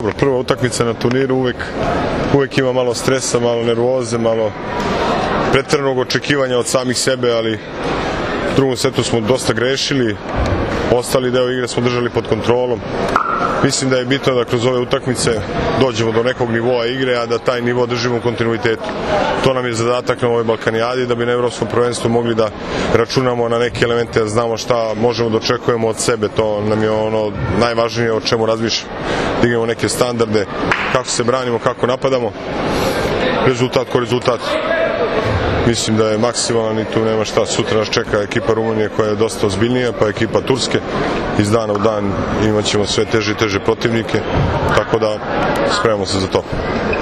Prva utakmica na turniru, uvek ima malo stresa, malo nervoze, malo preteranog očekivanja od samih sebe, ali u drugom setu smo dosta grešili, ostali deo igre smo držali pod kontrolom. Mislim da je bitno da kroz ove utakmice dođemo do nekog nivoa igre, a da taj nivo držimo u kontinuitetu. To nam je zadatak na ovoj Balkanijadi, da bi na Evropskom prvenstvu mogli da računamo na neke elemente, da znamo šta možemo da očekujemo od sebe. To nam je ono najvažnije o čemu razmišljamo. Dignemo neke standarde, kako se branimo, kako napadamo. Rezultat ko rezultat. Mislim da je maksimalan i tu nema šta. Sutra nas čeka ekipa Rumunije koja je dosta ozbiljnija, pa ekipa Turske. Iz dana u dan imat ćemo sve teže i teže protivnike, tako da spremamo se za to.